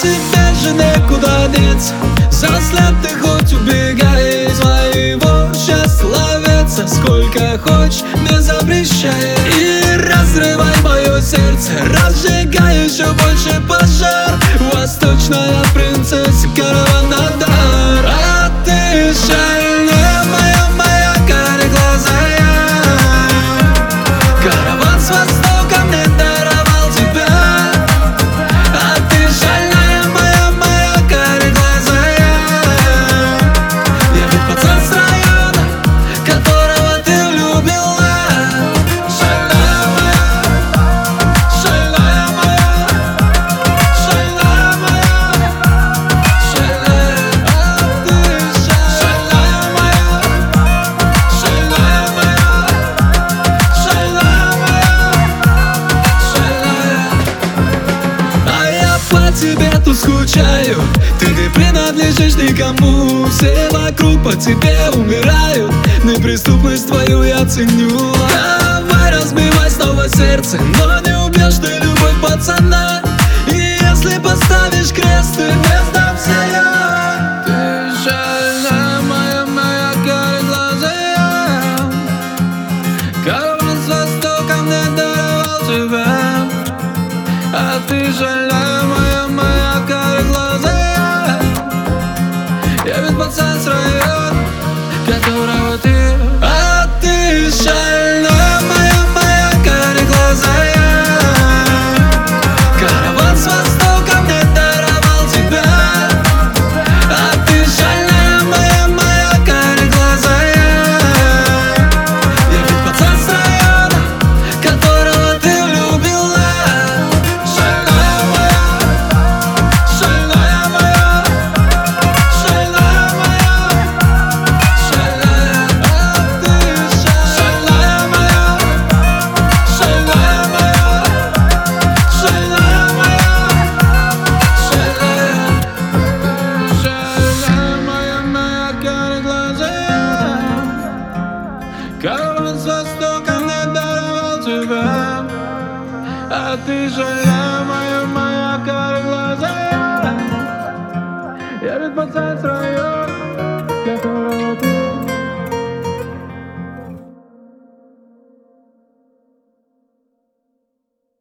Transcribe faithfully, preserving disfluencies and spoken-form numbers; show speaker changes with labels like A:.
A: тебе же некуда деться. За след ты хоть убегай из моего счастья ловец, сколько хочешь, не запрещай. И разрывай мое сердце, разжигай еще больше пожар. Восточная принцесса, караван-дар. А ты шальная моя, моя кареглазая. Караван с востока мне даровал тебя. А ты шальная моя, моя кареглазая. Я ведь пацан с района, которого ты влюбила. Шальная моя, шальная моя, шальная моя, шальная. А ты шальная моя, шальная моя, шальная моя, шальная. А я по тебе тут скучаю, ты не принадлежишь никому. Все вокруг по тебе умирают, неприступность твою я ценю. Давай разбивай снова сердце, но не убьешь ты любовь пацана. И если поставишь крест, ты не сдамся я. Ты шальная моя, моя кареглазая. Караван с востока мне даровал тебя. А ты шальная моя, моя кареглазая. Я ведь пацан с района, которого ты. А ты шальная моя, моя кареглазая. Караван с востока мне даровал тебя. А ты шальная моя, моя кареглазая. Я ведь пацан с района, которого ты влюбила. Шальная моя, шальная моя, шальная моя, шальная. А ты шальная моя, шальная моя, шальная моя, шальная. Шальная моя, моя кареглазая. Караван с востока мне даровал тебя. А ты шальная моя, моя кареглазая. Я ведь пацан с района.